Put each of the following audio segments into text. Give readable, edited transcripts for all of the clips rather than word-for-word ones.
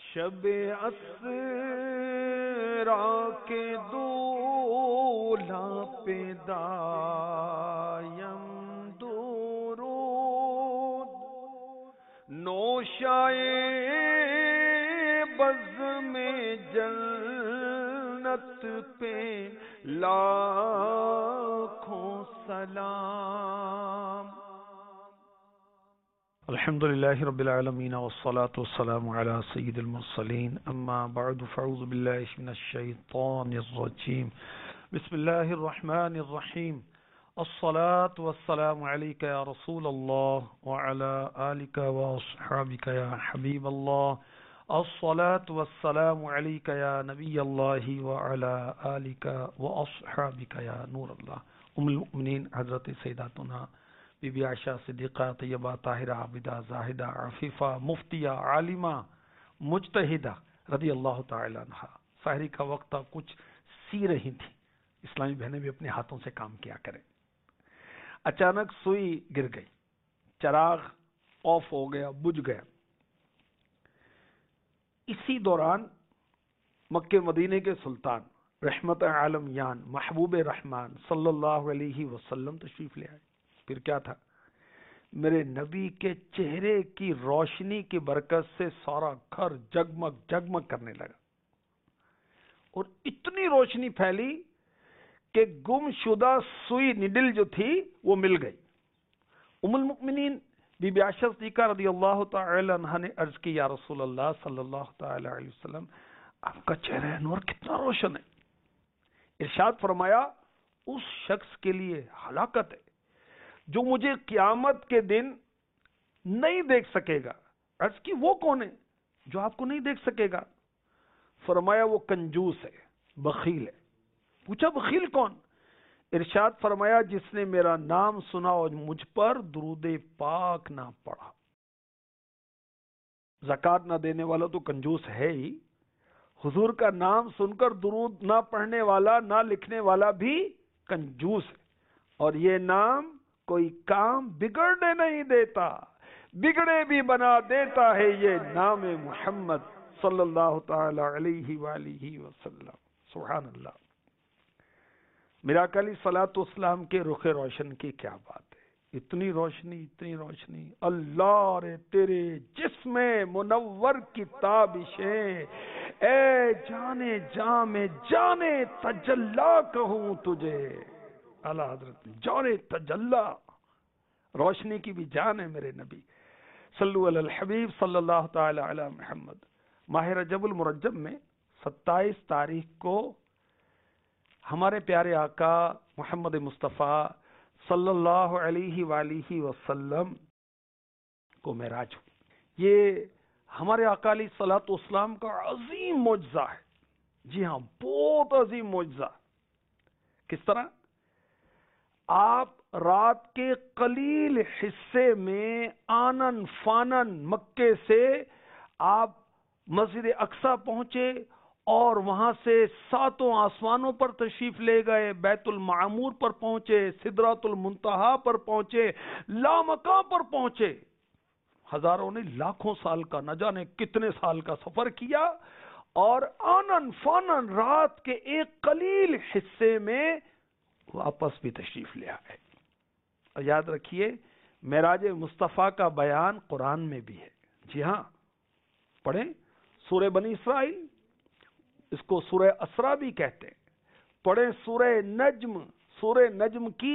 شب اسرا کے دولہا پہ دایم درود، نوشائے بز میں جنت پہ لاکھوں سلام۔ الحمدللہ رب العالمین والصلاة والسلام علی سید المرسلین، اما بعد فاعوذ باللہ من الشیطان الرجیم، بسم اللہ الرحمن الرحیم، الصلاة والسلام علیک یا رسول اللہ وعلی آلک واصحابک یا حبیب اللہ، الصلاة والسلام علیک یا نبی اللہ وعلی آلک واصحابک یا نور اللہ۔ ام المؤمنین حضرت سیداتنا بی بی عائشہ صدیقہ طیبہ طاہرہ عابدہ زاہدہ عفیفہ مفتیہ عالمہ مجتہدہ رضی اللہ تعالی عنہ، سحری کا وقت تھا، کچھ سی رہی تھی۔ اسلامی بہنیں بھی اپنے ہاتھوں سے کام کیا کریں۔ اچانک سوئی گر گئی، چراغ آف ہو گیا، بجھ گیا۔ اسی دوران مکہ مدینے کے سلطان رحمت عالم یان محبوب رحمان صلی اللہ علیہ وسلم تشریف لے آئے۔ پھر کیا تھا؟ میرے نبی کے چہرے کی روشنی کی برکت سے سارا گھر جگمگ جگمگ کرنے لگا، اور اتنی روشنی پھیلی کہ گم شدہ سوئی نڈل جو تھی وہ مل گئی۔ ام المؤمنین بی بی عائشہ صدیقہ رضی اللہ تعالی عنہ نے عرض کی، یا رسول اللہ صلی اللہ تعالی علیہ وسلم، آپ کا چہرہ نور کتنا روشن ہے۔ ارشاد فرمایا، اس شخص کے لیے ہلاکت ہے جو مجھے قیامت کے دن نہیں دیکھ سکے گا۔ عرض کی، وہ کون ہے جو آپ کو نہیں دیکھ سکے گا؟ فرمایا، وہ کنجوس ہے، بخیل ہے۔ پوچھا، بخیل کون؟ ارشاد فرمایا، جس نے میرا نام سنا اور مجھ پر درود پاک نہ پڑھا۔ زکوٰۃ نہ دینے والا تو کنجوس ہے ہی، حضور کا نام سن کر درود نہ پڑھنے والا، نہ لکھنے والا بھی کنجوس ہے۔ اور یہ نام کوئی کام بگڑنے نہیں دیتا، بگڑے بھی بنا دیتا ہے یہ نام محمد صلی اللہ تعالی علیہ وآلہ وسلم۔ سبحان اللہ۔ میرا آقا علیہ الصلوۃ والسلام کے رخ روشن کی کیا بات ہے، اتنی روشنی، اتنی روشنی۔ اللہ رے تیرے جسم منور کی تابشیں، اے جانے جاں میں جانے تجلا کہوں تجھے۔ اعلیٰ حضرت جانے تجلا، روشنی کی بھی جان ہے میرے نبی۔ صلو علی الحبیب صلی اللہ تعالی علی محمد۔ ماہ رجب المرجب میں 27 تاریخ کو ہمارے پیارے آقا محمد مصطفیٰ صلی اللہ علیہ وآلہ وسلم کو معراج ہوئی۔ یہ ہمارے آقا علیہ الصلوۃ والسلام کا عظیم معجزہ ہے۔ جی ہاں، بہت عظیم معجزہ۔ کس طرح؟ آپ رات کے قلیل حصے میں آنن فانن مکے سے آپ مسجد اقصی پہنچے، اور وہاں سے 7 آسمانوں پر تشریف لے گئے، بیت المعمور پر پہنچے، سدرۃ المنتہا پر پہنچے، لامکاں پر پہنچے۔ ہزاروں نے لاکھوں سال کا، نہ جانے کتنے سال کا سفر کیا، اور آنن فانن رات کے ایک قلیل حصے میں واپس بھی تشریف لے آئے۔ اور یاد رکھیے، معراج مصطفیٰ کا بیان قرآن میں بھی ہے۔ جی ہاں، پڑھیں سورہ بنی اسرائیل، اس کو سورہ اسرا بھی کہتے ہیں۔ پڑھیں سورہ نجم کی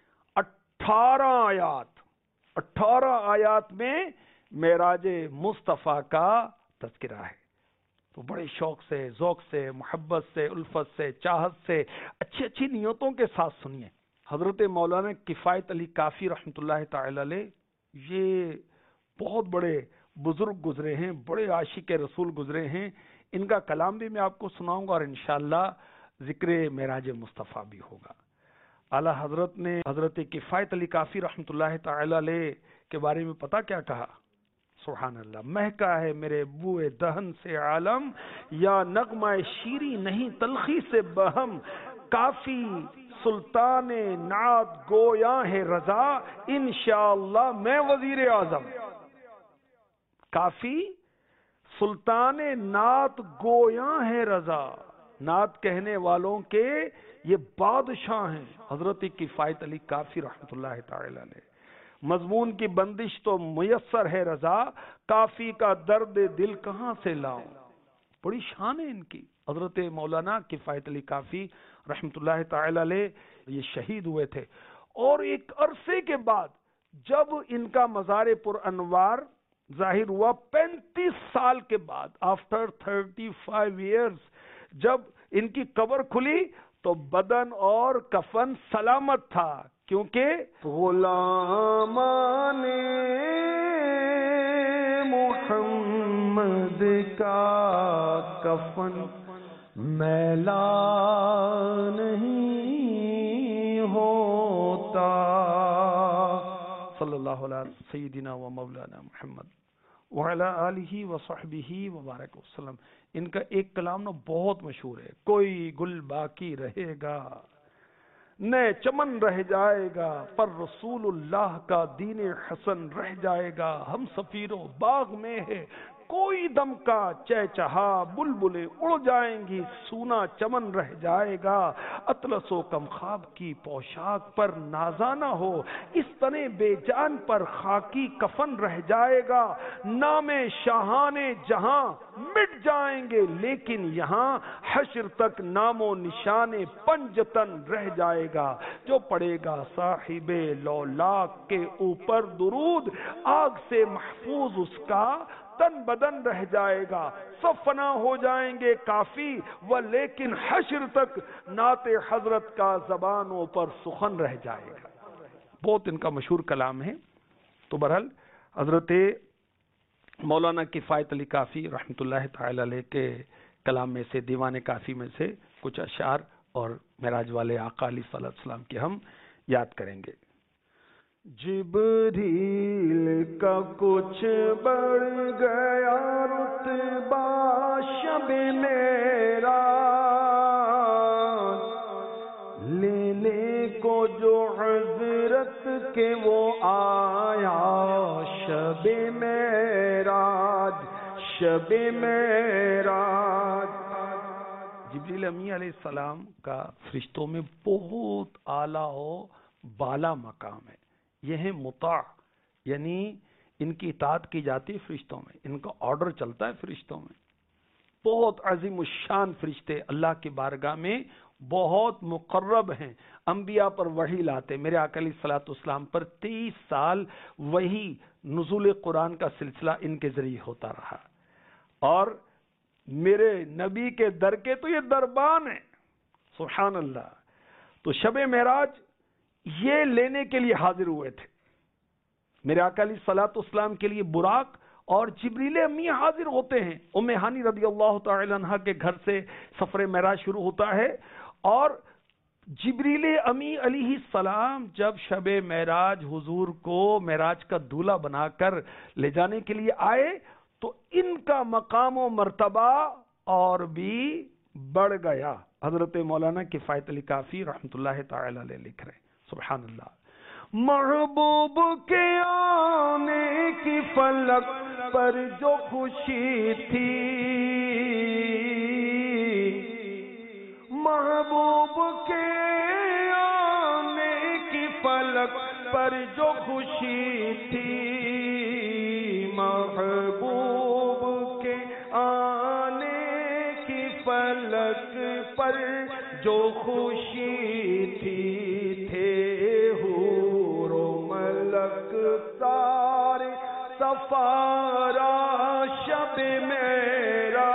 18 آیات میں معراج مصطفیٰ کا تذکرہ ہے۔ تو بڑے شوق سے، ذوق سے، محبت سے، الفت سے، چاہت سے، اچھی اچھی نیتوں کے ساتھ سنیے۔ حضرت مولانا کفایت علی کافی رحمۃ اللہ تعالی علیہ، یہ بہت بڑے بزرگ گزرے ہیں، بڑے عاشق رسول گزرے ہیں۔ ان کا کلام بھی میں آپ کو سناؤں گا، اور انشاءاللہ ذکر معراج مصطفیٰ بھی ہوگا۔ اعلیٰ حضرت نے حضرت کفایت علی کافی رحمۃ اللہ تعالی علیہ کے بارے میں پتہ کیا کہا؟ سبحان اللہ، مہکا ہے میرے بوئے دہن سے عالم، یا نغمہ شیری نہیں تلخی سے بہم، کافی سلطان نعت گویا ہے رضا، انشاءاللہ میں وزیر اعظم۔ کافی سلطان نعت گویاں ہے رضا، نعت کہنے والوں کے یہ بادشاہ ہیں حضرت کفایت علی کافی رحمۃ اللہ تعالی علیہ۔ مضمون کی بندش تو میسر ہے رضا، کافی کا درد دل کہاں سے لاؤں۔ بڑی شان ہے ان کی۔ حضرت مولانا کفایت علی کافی رحمۃ اللہ تعالی علیہ یہ شہید ہوئے تھے، اور ایک عرصے کے بعد جب ان کا مزار پر انوار ظاہر ہوا، 35 سال کے بعد، آفٹر 35 ایئرز، جب ان کی قبر کھلی تو بدن اور کفن سلامت تھا، کیونکہ غلامان محمد کا کفن میلا نہیں ہوتا۔ صلی اللہ علیہ سیدنا و مولانا محمد وعلی آلہ وصحبہ وبارک وسلم۔ ان کا ایک کلام نا بہت مشہور ہے، کوئی گل باقی رہے گا نئے چمن رہ جائے گا، پر رسول اللہ کا دین حسن رہ جائے گا، ہم سفیروں باغ میں ہے کوئی دم کا چہچہا، بلبلیں اڑ جائیں گی سونا چمن رہ جائے گا، اطلس و کم خواب کی پوشاک پر نازانہ ہو، اس تنے بے جان پر خاکی کفن رہ جائے گا، نام شاہان جہاں مٹ جائیں گے لیکن یہاں حشر تک نام و نشان پنجتن رہ جائے گا، جو پڑے گا صاحب لولاک کے اوپر درود، آگ سے محفوظ اس کا تن بدن رہ جائے گا، سب فنا ہو جائیں گے کافی و لیکن حشر تک نعت حضرت کا زبانوں پر سخن رہ جائے گا۔ بہت ان کا مشہور کلام ہے۔ تو بہرحال حضرت مولانا کفایت علی کافی رحمۃ اللہ تعالی علیہ کے کلام میں سے، دیوان کافی میں سے کچھ اشعار اور معراج والے آقا علیہ الصلوۃ والسلام کے ہم یاد کریں گے۔ جبریل کا کچھ بڑھ گیا رتبہ شب میرا، لینے کو جو حضرت کے وہ آیا شب معراج، شب معراج۔ جبریل امی علیہ السلام کا فرشتوں میں بہت اعلیٰ و بالا مقام ہے، یہ ہے مطاع، یعنی ان کی اطاعت کی جاتی ہے فرشتوں میں، ان کا آرڈر چلتا ہے فرشتوں میں۔ بہت عظیم الشان فرشتے اللہ کی بارگاہ میں بہت مقرب ہیں، انبیاء پر وحی لاتے۔ میرے آقا علیہ الصلوۃ والسلام پر 23 سال وحی نزول قرآن کا سلسلہ ان کے ذریعے ہوتا رہا، اور میرے نبی کے در کے تو یہ دربان ہیں، سبحان اللہ۔ تو شب معراج یہ لینے کے لیے حاضر ہوئے تھے، میرے آقا علیہ الصلوۃ والسلام کے لیے براق اور جبریل امی حاضر ہوتے ہیں۔ ام ہانی رضی اللہ تعالی عنہ کے گھر سے سفر معراج شروع ہوتا ہے، اور جبریل امی علیہ السلام جب شب معراج حضور کو معراج کا دولہا بنا کر لے جانے کے لیے آئے تو ان کا مقام و مرتبہ اور بھی بڑھ گیا۔ حضرت مولانا کفایت علی کافی رحمۃ اللہ تعالی علیہ لکھ رہے ہیں، سبحان اللہ۔ محبوب کے آنے کی فلک پر جو خوشی تھی، محبوب کے آنے کی فلک پر جو خوشی تھی، محبوب کے آنے کی فلک پر جو خوشی تھی، تھے حور و ملک سارے سفارا شب معراج،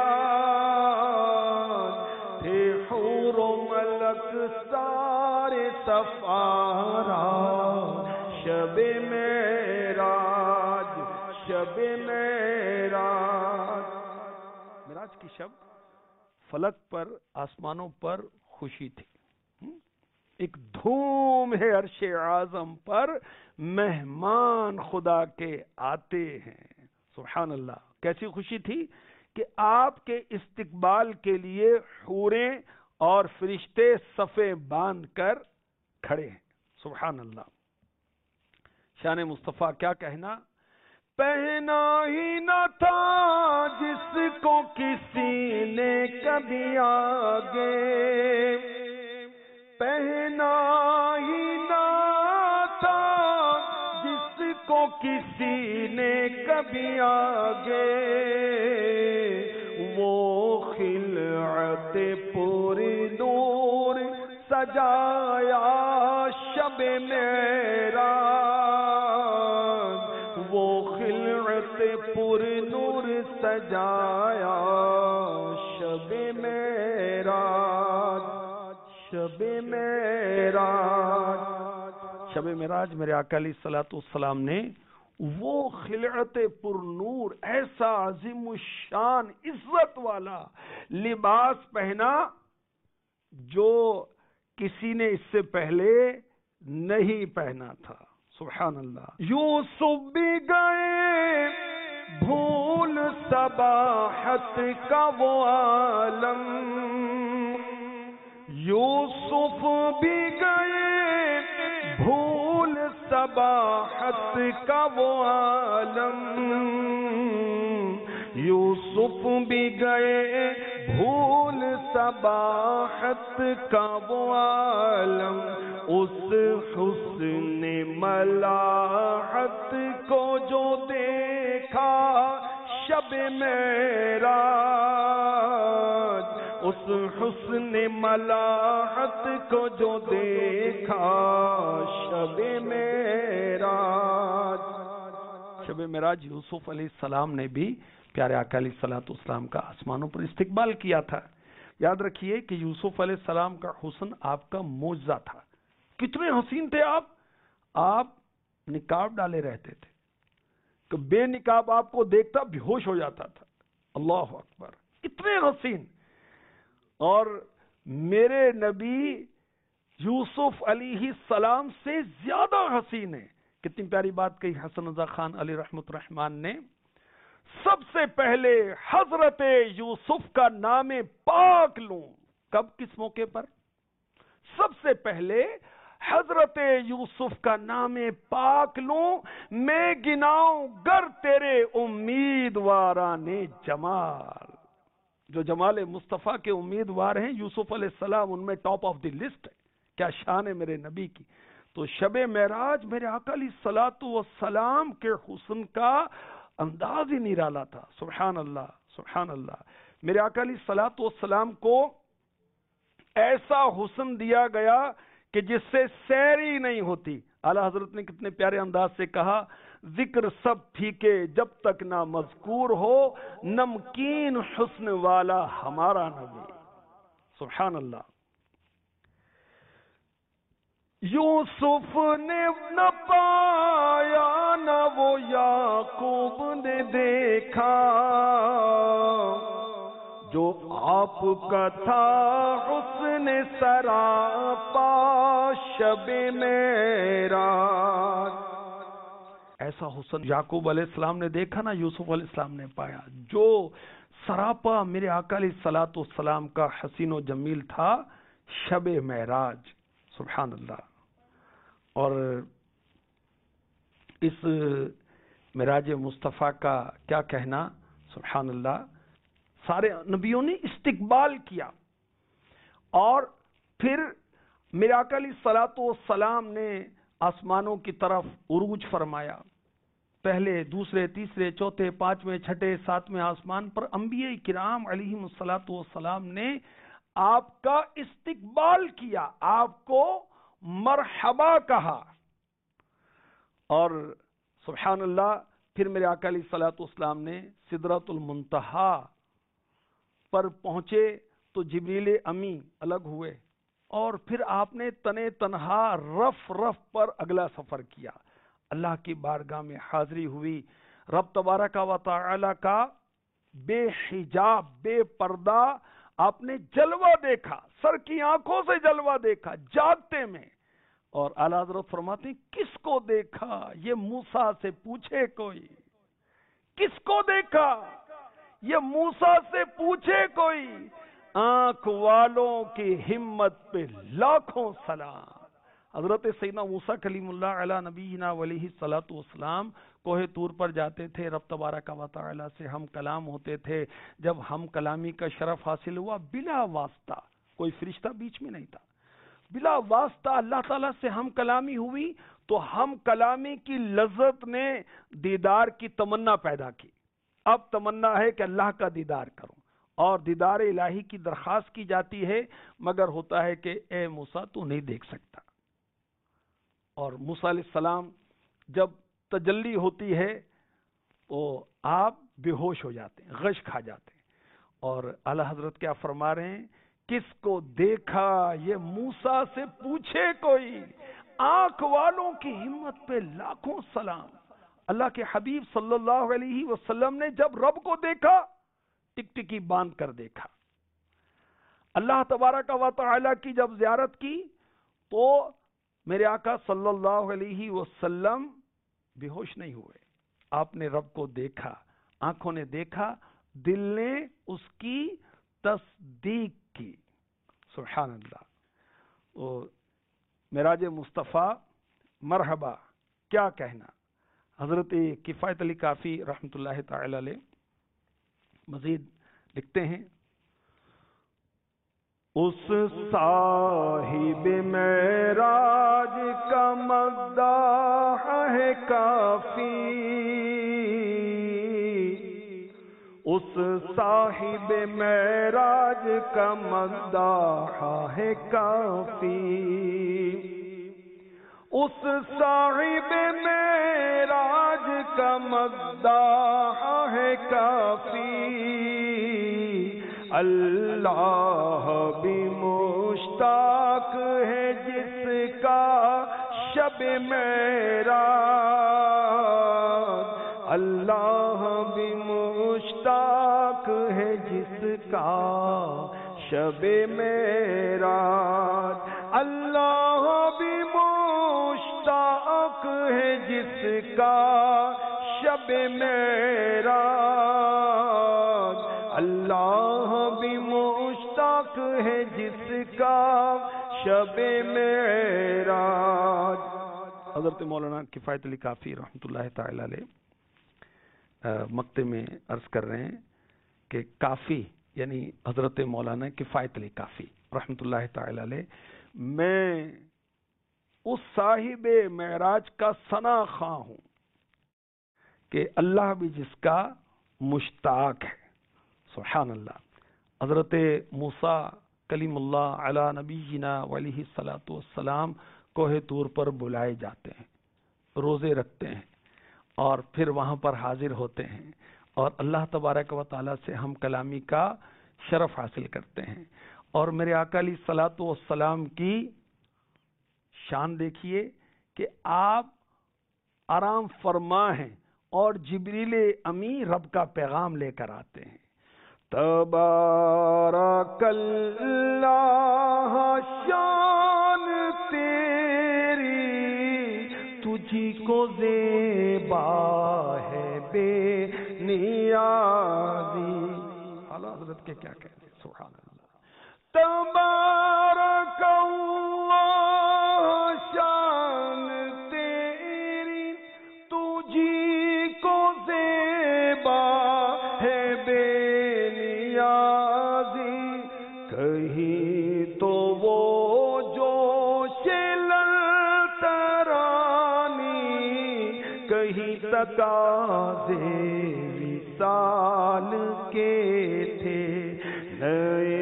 تھے حور و ملک سارے سفارا شب معراج، شب معراج۔ معراج کی شب فلک پر، آسمانوں پر خوشی تھی، ایک دھوم ہے عرش اعظم پر، مہمان خدا کے آتے ہیں، سبحان اللہ۔ کیسی خوشی تھی کہ آپ کے استقبال کے لیے حوریں اور فرشتے صفیں باندھ کر کھڑے ہیں، سبحان اللہ۔ شان مصطفیٰ کیا کہنا، پہنا ہی نہ تھا جس کو کسی نے کبھی آگے، پہنا ہی نہ تھا جس کو کسی نے کبھی آگے، وہ خلعت پوری نور سجایا شب معراج، وہ خلعت پر نور سجایا شب معراج، شب معراج، شب معراج میرے آقا علیہ الصلوۃ والسلام نے وہ خلعت پر نور ایسا عظیم الشان عزت والا لباس پہنا جو کسی نے اس سے پہلے نہیں پہنا تھا۔ سبحان اللہ۔ یوسف بھی گئے بھول صباحت کا وہ عالم، یوسف بھی گئے بھول صباحت کا وہ عالم، یوسف بھی گئے بھول صباحت کا وہ عالم، اس حسن ملاحت کو جو دیکھا شب معراج، اس حسن ملاحت کو جو دیکھا شب معراج۔ شب معراج یوسف علیہ السلام نے بھی پیارے آقا علیہ الصلوۃ والسلام کا آسمانوں پر استقبال کیا تھا۔ یاد رکھیے کہ یوسف علیہ السلام کا حسن آپ کا معجزہ تھا۔ کتنے حسین تھے آپ نقاب ڈالے رہتے تھے کہ بے نقاب آپ کو دیکھتا بے ہوش ہو جاتا تھا۔ اللہ اکبر، اتنے حسین۔ اور میرے نبی یوسف علیہ السلام سے زیادہ حسین ہے۔ کتنی پیاری بات کہی حسن رضا خان علی رحمت الرحمان نے، سب سے پہلے حضرت یوسف کا نام پاک لوں۔ کب، کس موقع پر؟ سب سے پہلے حضرت یوسف کا نام پاک لوں، میں گناؤں گر تیرے امیدواران جمال۔ جو جمال مصطفیٰ کے امیدوار ہیں یوسف علیہ السلام، ان میں ٹاپ آف دی لسٹ ہے۔ کیا شان ہے میرے نبی کی۔ تو شب معراج میرے آقا علیہ الصلوۃ والسلام کے حسن کا انداز ہی نرالا تھا۔ سبحان اللہ، سبحان اللہ۔ میرے آقا علیہ الصلوۃ والسلام کو ایسا حسن دیا گیا کہ جس سے سیر ہی نہیں ہوتی۔ اعلیٰ حضرت نے کتنے پیارے انداز سے کہا، ذکر سب پھیکے جب تک نہ مذکور ہو، نمکین حسن والا ہمارا نبی۔ سبحان اللہ۔ یوسف نے نہ پایا نہ وہ یعقوب نے دیکھا، جو آپ کا تھا حسن سراپا شب معراج۔ ایسا حسن یعقوب علیہ السلام نے دیکھا نا، یوسف علیہ السلام نے پایا، جو سراپا میرے آقا علیہ الصلوۃ والسلام کا حسین و جمیل تھا شب معراج۔ سبحان اللہ۔ اور اس معراج مصطفیٰ کا کیا کہنا، سبحان اللہ۔ سارے نبیوں نے استقبال کیا، اور پھر میرے آقا علیہ الصلوۃ والسلام نے آسمانوں کی طرف عروج فرمایا۔ پہلے، دوسرے، تیسرے، چوتھے، پانچویں، چھٹے، ساتویں آسمان پر انبیاء کرام علیہم الصلوۃ والسلام نے آپ کا استقبال کیا، آپ کو مرحبا کہا۔ اور سبحان اللہ، پھر میرے آقا علیہ الصلوۃ والسلام نے سدرۃ المنتہا پر پہنچے تو جبریل امی الگ ہوئے، اور پھر آپ نے تنے تنہا رف پر اگلا سفر کیا۔ اللہ کی بارگاہ میں حاضری ہوئی، رب تبارک و تعالی کا بے حجاب، بے پردہ آپ نے جلوہ دیکھا، سر کی آنکھوں سے جلوہ دیکھا جاگتے میں۔ اور اعلیٰ حضرت فرماتے ہیں، کس کو دیکھا؟ یہ موسیٰ سے پوچھے کوئی، کس کو دیکھا؟ یہ موسیٰ سے پوچھے کوئی۔ آنکھ والوں کی ہمت پہ لاکھوں سلام، حضرت سیدنا موسیٰ کلیم اللہ علی نبینا علیہ الصلوۃ والسلام کوہ طور پر جاتے تھے، رب تبارک و تعالی سے ہم کلام ہوتے تھے. جب ہم کلامی کا شرف حاصل ہوا بلا واسطہ، کوئی فرشتہ بیچ میں نہیں تھا، بلا واسطہ اللہ تعالیٰ سے ہم کلامی ہوئی، تو ہم کلامی کی لذت نے دیدار کی تمنا پیدا کی. اب تمنا ہے کہ اللہ کا دیدار کروں، اور دیدار الہی کی درخواست کی جاتی ہے، مگر ہوتا ہے کہ اے موسیٰ تو نہیں دیکھ سکتا. اور موسیٰ علیہ السلام جب تجلی ہوتی ہے تو آپ بے ہوش ہو جاتے ہیں، غش کھا جاتے ہیں. اور اعلی حضرت کیا فرما رہے ہیں، کس کو دیکھا یہ موسیٰ سے پوچھے کوئی، آنکھ والوں کی ہمت پہ لاکھوں سلام. اللہ کے حبیب صلی اللہ علیہ وسلم نے جب رب کو دیکھا ٹکٹکی باندھ کر دیکھا. اللہ تبارک و تعالی کی جب زیارت کی تو میرے آقا صلی اللہ علیہ وسلم بے ہوش نہیں ہوئے. آپ نے رب کو دیکھا، آنکھوں نے دیکھا، دل نے اس کی تصدیق کی. سبحان اللہ. معراج مصطفیٰ مرحبا، کیا کہنا. حضرت کفایت علی کافی رحمۃ اللہ تعالی علیہ مزید لکھتے ہیں، اس صاحب معراج کا مداح ہے کافی، اس صاحب معراج کا مداح ہے کافی، اس صاحب معراج کا مداح ہے کافی. اللہ بھی مشتاق ہے جس کا شب معراج، اللہ بھی مشتاق ہے جس کا شب معراج، اللہ بھی مشتاق ہے جس کا شب معراج، اللہ بھی مشتاق ہے جس کا شب معراج. حضرت مولانا کفایت علی کافی رحمۃ اللہ تعالی علیہ مقطع میں عرض کر رہے ہیں کہ کافی یعنی حضرت مولانا کفایت علی کافی رحمۃ اللہ تعالی علیہ، میں اس صاحب معراج کا ثنا خواں ہوں کہ اللہ بھی جس کا مشتاق ہے. سبحان اللہ. حضرت موسیٰ کلیم اللہ علی نبینا علیہ الصلوۃ والسلام کوہ طور پر بلائے جاتے ہیں، روزے رکھتے ہیں اور پھر وہاں پر حاضر ہوتے ہیں اور اللہ تبارک و تعالیٰ سے ہم کلامی کا شرف حاصل کرتے ہیں. اور میرے آقا علیہ الصلوۃ والسلام کی شان دیکھیے کہ آپ آرام فرما ہیں اور جبریل امی رب کا پیغام لے کر آتے ہیں. تبارک اللہ شان تیری تجھی کو زیبا ہے بے نیازی. اعلیٰ حضرت کے کیا کہتے ہیں. سبحان اللہ. تبارک اللہ شان تیری تجھی کو زیبا ہے بے نیازی. کہیں تو وہ جوش للترانی، کہیں تقاضے وصال کے تھے. نئے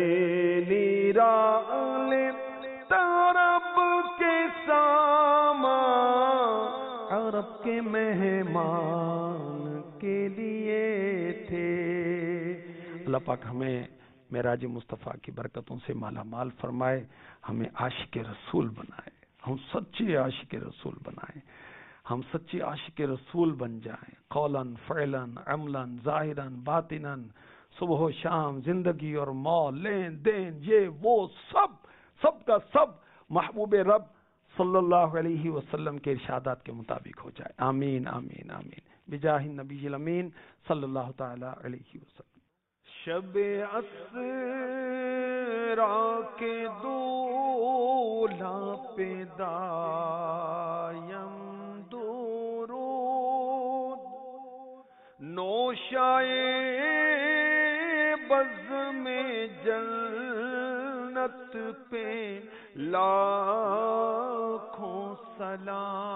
نیرال طرب کے سامان عرب کے مہمان کے لیے تھے. اللہ پاک ہمیں معراج مصطفیٰ کی برکتوں سے مالا مال فرمائے، ہمیں عاشق رسول بنائے، ہم سچے عاشق رسول بنائے، ہم سچے عاشق رسول بن جائیں، قولاً فعلاً عملاً ظاہراً باطناً، صبح و شام، زندگی اور موت، لین دین، یہ وہ سب کا سب محبوب رب صلی اللہ علیہ وسلم کے ارشادات کے مطابق ہو جائے. آمین آمین آمین بجاہ النبی الامین صلی اللہ تعالی علیہ وسلم. شب اسرا کے دور مولا پہ دائم درود، نوشائے بز میں جنت پہ لاکھوں سلام۔